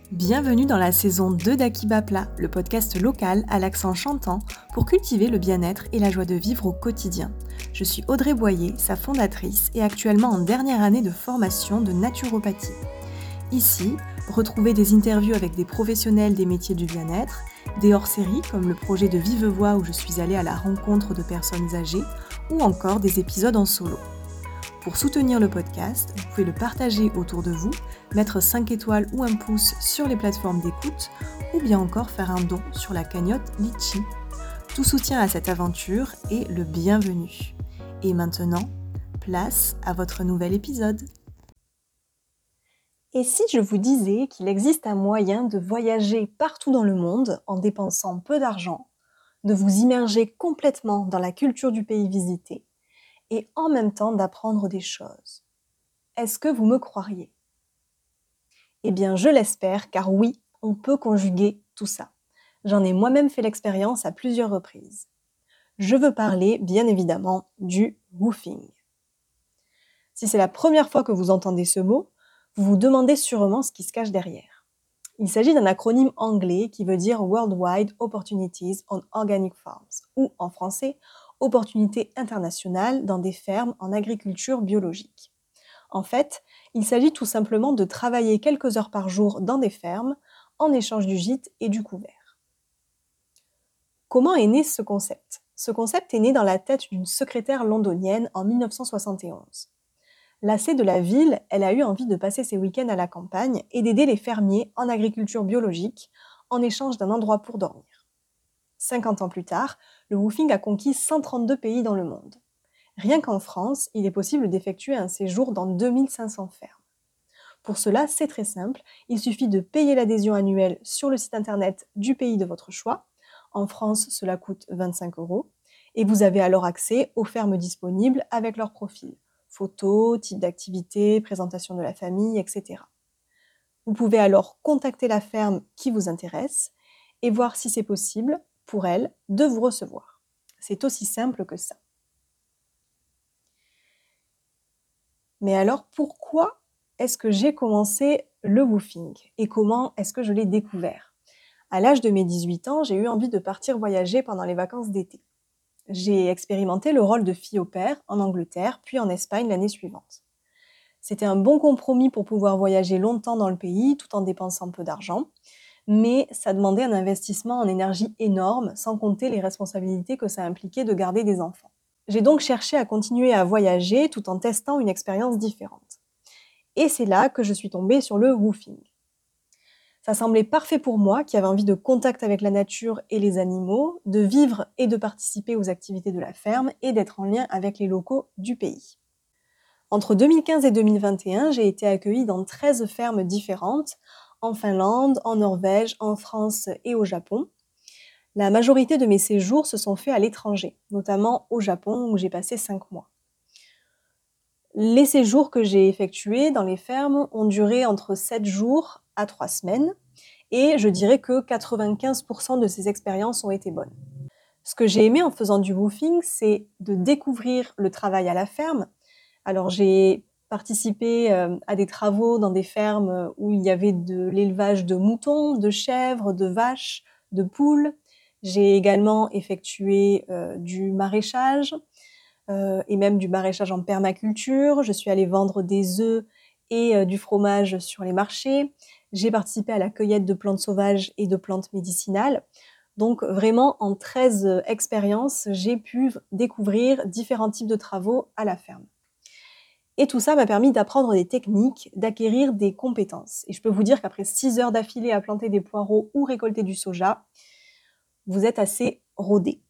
Bienvenue dans la saison 2 d'Akiba Plat, le podcast local à l'accent chantant pour cultiver le bien-être et la joie de vivre au quotidien. Je suis Audrey Boyer, sa fondatrice et actuellement en dernière année de formation de naturopathie. Ici, retrouvez des interviews avec des professionnels des métiers du bien-être, des hors-séries comme le projet de Vive Voix où je suis allée à la rencontre de personnes âgées ou encore des épisodes en solo. Pour soutenir le podcast, vous pouvez le partager autour de vous, mettre 5 étoiles ou un pouce sur les plateformes d'écoute ou bien encore faire un don sur la cagnotte Litchi. Tout soutien à cette aventure est le bienvenu. Et maintenant, place à votre nouvel épisode. Et si je vous disais qu'il existe un moyen de voyager partout dans le monde en dépensant peu d'argent, de vous immerger complètement dans la culture du pays visité et en même temps d'apprendre des choses? Est-ce que vous me croiriez? Eh bien, je l'espère, car oui, on peut conjuguer tout ça. J'en ai moi-même fait l'expérience à plusieurs reprises. Je veux parler, bien évidemment, du woofing. Si c'est la première fois que vous entendez ce mot, vous vous demandez sûrement ce qui se cache derrière. Il s'agit d'un acronyme anglais qui veut dire Worldwide Opportunities on Organic Farms, ou en français, Opportunités internationales dans des fermes en agriculture biologique. En fait, il s'agit tout simplement de travailler quelques heures par jour dans des fermes en échange du gîte et du couvert. Comment est né ce concept? Ce concept est né dans la tête d'une secrétaire londonienne en 1971. Lassée de la ville, elle a eu envie de passer ses week-ends à la campagne et d'aider les fermiers en agriculture biologique en échange d'un endroit pour dormir. 50 ans plus tard, le woofing a conquis 132 pays dans le monde. Rien qu'en France, il est possible d'effectuer un séjour dans 2500 fermes. Pour cela, c'est très simple, il suffit de payer l'adhésion annuelle sur le site internet du pays de votre choix. En France, cela coûte 25 € et vous avez alors accès aux fermes disponibles avec leur profil. Photos, type d'activité, présentation de la famille, etc. Vous pouvez alors contacter la ferme qui vous intéresse et voir si c'est possible pour elle de vous recevoir. C'est aussi simple que ça. Mais alors, pourquoi est-ce que j'ai commencé le woofing et comment est-ce que je l'ai découvert? À l'âge de mes 18 ans, j'ai eu envie de partir voyager pendant les vacances d'été. J'ai expérimenté le rôle de fille au pair en Angleterre, puis en Espagne l'année suivante. C'était un bon compromis pour pouvoir voyager longtemps dans le pays tout en dépensant peu d'argent, mais ça demandait un investissement en énergie énorme, sans compter les responsabilités que ça impliquait de garder des enfants. J'ai donc cherché à continuer à voyager tout en testant une expérience différente. Et c'est là que je suis tombée sur le woofing. Ça semblait parfait pour moi, qui avait envie de contact avec la nature et les animaux, de vivre et de participer aux activités de la ferme et d'être en lien avec les locaux du pays. Entre 2015 et 2021, j'ai été accueillie dans 13 fermes différentes, en Finlande, en Norvège, en France et au Japon. La majorité de mes séjours se sont faits à l'étranger, notamment au Japon où j'ai passé 5 mois. Les séjours que j'ai effectués dans les fermes ont duré entre 7 jours à 3 semaines et je dirais que 95% de ces expériences ont été bonnes. Ce que j'ai aimé en faisant du woofing, c'est de découvrir le travail à la ferme. Alors j'ai participé à des travaux dans des fermes où il y avait de l'élevage de moutons, de chèvres, de vaches, de poules. J'ai également effectué du maraîchage et même du maraîchage en permaculture. Je suis allée vendre des œufs et du fromage sur les marchés. J'ai participé à la cueillette de plantes sauvages et de plantes médicinales. Donc vraiment, en 13 expériences, j'ai pu découvrir différents types de travaux à la ferme. Et tout ça m'a permis d'apprendre des techniques, d'acquérir des compétences. Et je peux vous dire qu'après 6 heures d'affilée à planter des poireaux ou récolter du soja, vous êtes assez rodé.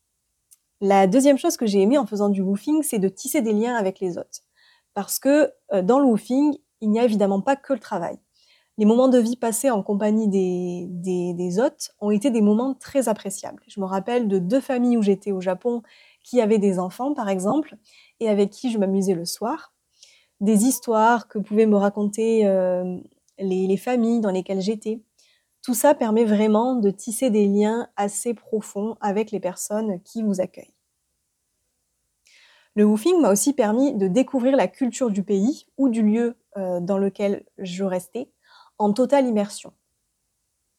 La deuxième chose que j'ai aimée en faisant du woofing, c'est de tisser des liens avec les hôtes. Parce que dans le woofing, il n'y a évidemment pas que le travail. Les moments de vie passés en compagnie des hôtes ont été des moments très appréciables. Je me rappelle de 2 familles où j'étais au Japon qui avaient des enfants, par exemple, et avec qui je m'amusais le soir. Des histoires que pouvaient me raconter les familles dans lesquelles j'étais. Tout ça permet vraiment de tisser des liens assez profonds avec les personnes qui vous accueillent. Le woofing m'a aussi permis de découvrir la culture du pays ou du lieu dans lequel je restais en totale immersion.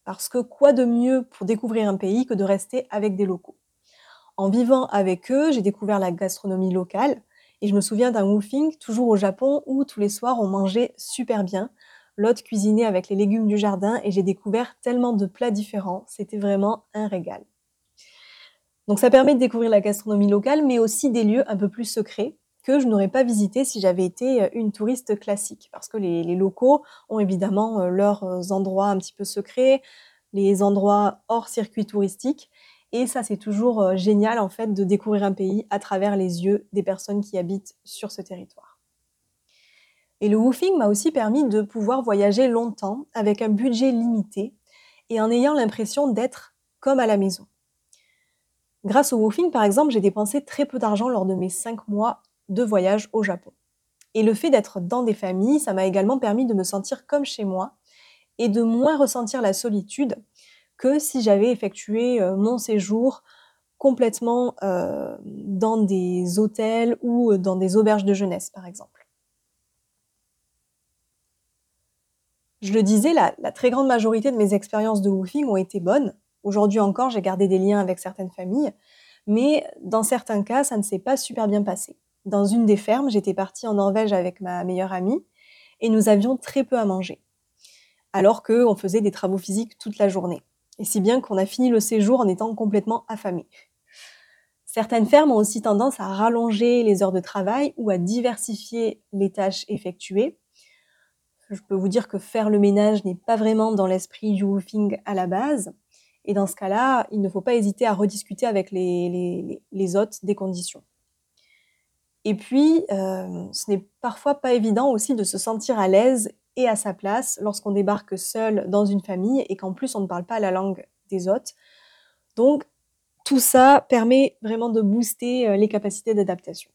Parce que quoi de mieux pour découvrir un pays que de rester avec des locaux? En vivant avec eux, j'ai découvert la gastronomie locale et je me souviens d'un woofing, toujours au Japon, où tous les soirs on mangeait super bien. L'hôte cuisinait avec les légumes du jardin et j'ai découvert tellement de plats différents. C'était vraiment un régal. Donc ça permet de découvrir la gastronomie locale, mais aussi des lieux un peu plus secrets que je n'aurais pas visités si j'avais été une touriste classique. Parce que les locaux ont évidemment leurs endroits un petit peu secrets, les endroits hors circuit touristique. Et ça, c'est toujours génial en fait de découvrir un pays à travers les yeux des personnes qui habitent sur ce territoire. Et le woofing m'a aussi permis de pouvoir voyager longtemps avec un budget limité et en ayant l'impression d'être comme à la maison. Grâce au woofing, par exemple, j'ai dépensé très peu d'argent lors de mes 5 mois de voyage au Japon. Et le fait d'être dans des familles, ça m'a également permis de me sentir comme chez moi et de moins ressentir la solitude que si j'avais effectué mon séjour complètement dans des hôtels ou dans des auberges de jeunesse, par exemple. Je le disais, la très grande majorité de mes expériences de woofing ont été bonnes. Aujourd'hui encore, j'ai gardé des liens avec certaines familles, mais dans certains cas, ça ne s'est pas super bien passé. Dans une des fermes, j'étais partie en Norvège avec ma meilleure amie et nous avions très peu à manger, alors qu'on faisait des travaux physiques toute la journée. Et si bien qu'on a fini le séjour en étant complètement affamés. Certaines fermes ont aussi tendance à rallonger les heures de travail ou à diversifier les tâches effectuées. Je peux vous dire que faire le ménage n'est pas vraiment dans l'esprit du woofing à la base. Et dans ce cas-là, il ne faut pas hésiter à rediscuter avec les hôtes des conditions. Et puis, ce n'est parfois pas évident aussi de se sentir à l'aise et à sa place lorsqu'on débarque seul dans une famille et qu'en plus on ne parle pas la langue des hôtes. Donc, tout ça permet vraiment de booster les capacités d'adaptation.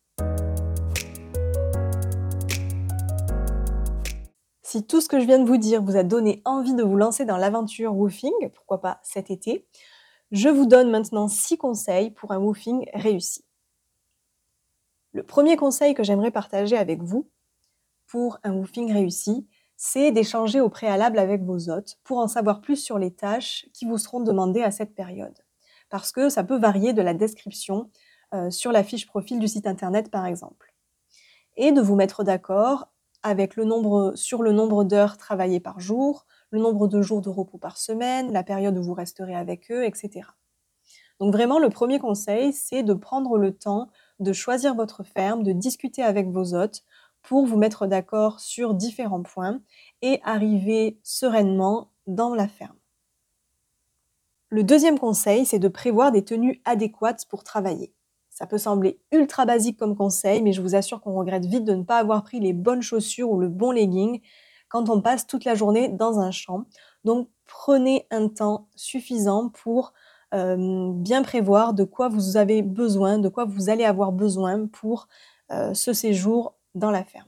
Si tout ce que je viens de vous dire vous a donné envie de vous lancer dans l'aventure woofing, pourquoi pas cet été, je vous donne maintenant 6 conseils pour un woofing réussi. Le premier conseil que j'aimerais partager avec vous pour un woofing réussi, c'est d'échanger au préalable avec vos hôtes pour en savoir plus sur les tâches qui vous seront demandées à cette période. Parce que ça peut varier de la description sur la fiche profil du site internet par exemple. Et de vous mettre d'accord avec sur le nombre d'heures travaillées par jour, le nombre de jours de repos par semaine, la période où vous resterez avec eux, etc. Donc vraiment, le premier conseil, c'est de prendre le temps de choisir votre ferme, de discuter avec vos hôtes pour vous mettre d'accord sur différents points et arriver sereinement dans la ferme. Le deuxième conseil, c'est de prévoir des tenues adéquates pour travailler. Ça peut sembler ultra basique comme conseil, mais je vous assure qu'on regrette vite de ne pas avoir pris les bonnes chaussures ou le bon legging quand on passe toute la journée dans un champ. Donc prenez un temps suffisant pour bien prévoir de quoi vous avez besoin, de quoi vous allez avoir besoin pour ce séjour dans la ferme.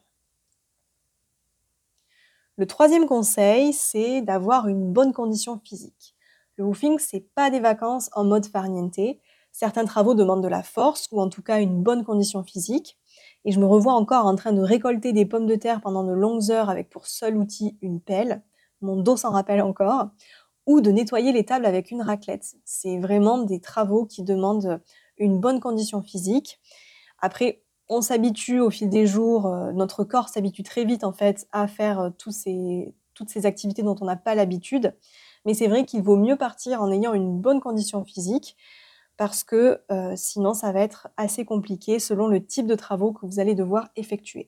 Le troisième conseil, c'est d'avoir une bonne condition physique. Le woofing, c'est pas des vacances en mode farniente. Certains travaux demandent de la force ou en tout cas une bonne condition physique. Et je me revois encore en train de récolter des pommes de terre pendant de longues heures avec pour seul outil une pelle. Mon dos s'en rappelle encore. Ou de nettoyer les tables avec une raclette. C'est vraiment des travaux qui demandent une bonne condition physique. Après, on s'habitue au fil des jours, notre corps s'habitue très vite en fait à faire toutes ces activités dont on n'a pas l'habitude. Mais c'est vrai qu'il vaut mieux partir en ayant une bonne condition physique parce que sinon ça va être assez compliqué selon le type de travaux que vous allez devoir effectuer.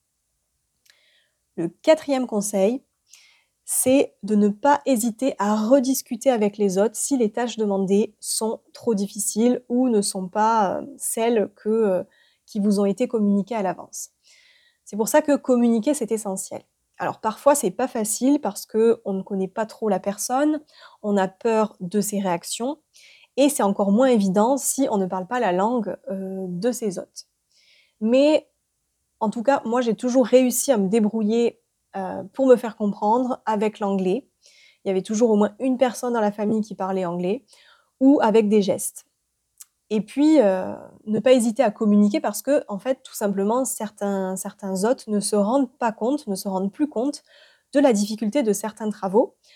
Le quatrième conseil, c'est de ne pas hésiter à rediscuter avec les autres si les tâches demandées sont trop difficiles ou ne sont pas celles qui vous ont été communiquées à l'avance. C'est pour ça que communiquer, c'est essentiel. Alors parfois, c'est pas facile parce qu'on ne connaît pas trop la personne, on a peur de ses réactions, et c'est encore moins évident si on ne parle pas la langue de ses hôtes. Mais en tout cas, moi, j'ai toujours réussi à me débrouiller pour me faire comprendre avec l'anglais. Il y avait toujours au moins une personne dans la famille qui parlait anglais ou avec des gestes. Et puis, ne pas hésiter à communiquer parce que, en fait, tout simplement, certains hôtes ne se rendent pas compte, ne se rendent plus compte de la difficulté de certains travaux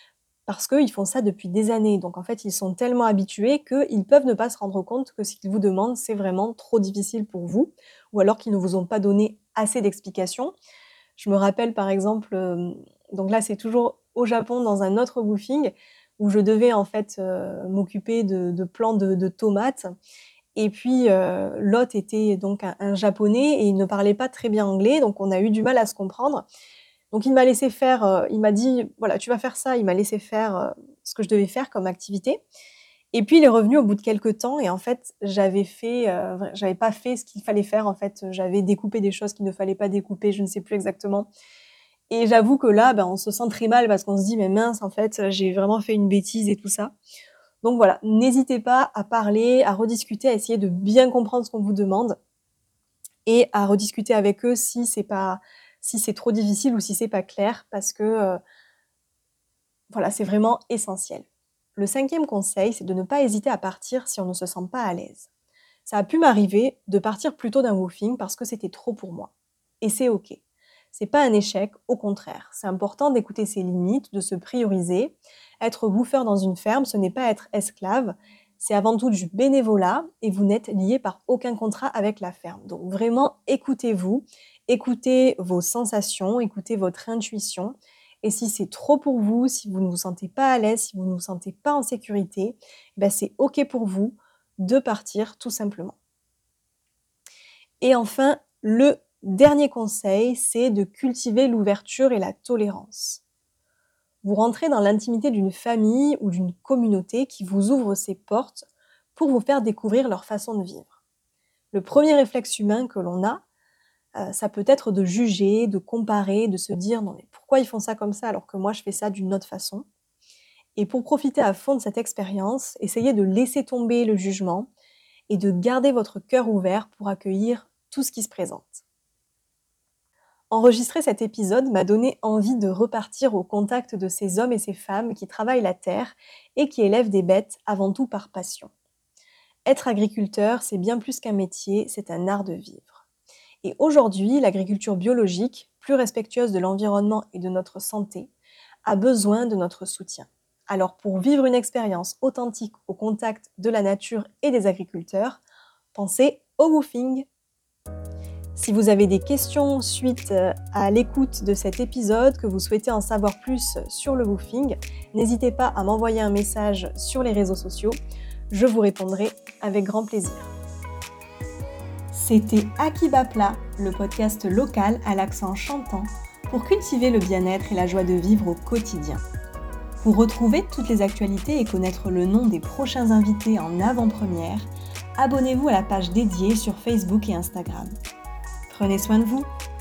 parce qu'ils font ça depuis des années. Donc en fait, ils sont tellement habitués qu'ils peuvent ne pas se rendre compte que ce qu'ils vous demandent, c'est vraiment trop difficile pour vous, ou alors qu'ils ne vous ont pas donné assez d'explications. Je me rappelle par exemple, donc là c'est toujours au Japon dans un autre woofing, où je devais en fait m'occuper de plants de tomates. Et puis l'hôte était donc un japonais et il ne parlait pas très bien anglais, donc on a eu du mal à se comprendre. Donc il m'a laissé faire, il m'a dit voilà tu vas faire ça, il m'a laissé faire ce que je devais faire comme activité. Et puis il est revenu au bout de quelques temps et en fait j'avais pas fait ce qu'il fallait faire en fait, j'avais découpé des choses qu'il ne fallait pas découper, je ne sais plus exactement. Et j'avoue que là, on se sent très mal parce qu'on se dit mais mince en fait j'ai vraiment fait une bêtise et tout ça. Donc voilà, n'hésitez pas à parler, à rediscuter, à essayer de bien comprendre ce qu'on vous demande et à rediscuter avec eux si c'est trop difficile ou si c'est pas clair parce que voilà, c'est vraiment essentiel. Le 5e conseil, c'est de ne pas hésiter à partir si on ne se sent pas à l'aise. Ça a pu m'arriver de partir plus tôt d'un woofing parce que c'était trop pour moi. Et c'est ok. C'est pas un échec, au contraire. C'est important d'écouter ses limites, de se prioriser. Être woofer dans une ferme, ce n'est pas être esclave. C'est avant tout du bénévolat et vous n'êtes lié par aucun contrat avec la ferme. Donc vraiment, écoutez-vous, écoutez vos sensations, écoutez votre intuition. Et si c'est trop pour vous, si vous ne vous sentez pas à l'aise, si vous ne vous sentez pas en sécurité, c'est ok pour vous de partir tout simplement. Et enfin, le dernier conseil, c'est de cultiver l'ouverture et la tolérance. Vous rentrez dans l'intimité d'une famille ou d'une communauté qui vous ouvre ses portes pour vous faire découvrir leur façon de vivre. Le premier réflexe humain que l'on a, ça peut être de juger, de comparer, de se dire « non mais pourquoi ils font ça comme ça alors que moi je fais ça d'une autre façon ?» Et pour profiter à fond de cette expérience, essayez de laisser tomber le jugement et de garder votre cœur ouvert pour accueillir tout ce qui se présente. Enregistrer cet épisode m'a donné envie de repartir au contact de ces hommes et ces femmes qui travaillent la terre et qui élèvent des bêtes avant tout par passion. Être agriculteur, c'est bien plus qu'un métier, c'est un art de vivre. Et aujourd'hui, l'agriculture biologique, plus respectueuse de l'environnement et de notre santé, a besoin de notre soutien. Alors pour vivre une expérience authentique au contact de la nature et des agriculteurs, pensez au woofing. Si vous avez des questions suite à l'écoute de cet épisode, que vous souhaitez en savoir plus sur le woofing, n'hésitez pas à m'envoyer un message sur les réseaux sociaux. Je vous répondrai avec grand plaisir. C'était Akiba Plat, le podcast local à l'accent chantant pour cultiver le bien-être et la joie de vivre au quotidien. Pour retrouver toutes les actualités et connaître le nom des prochains invités en avant-première, abonnez-vous à la page dédiée sur Facebook et Instagram. Prenez soin de vous.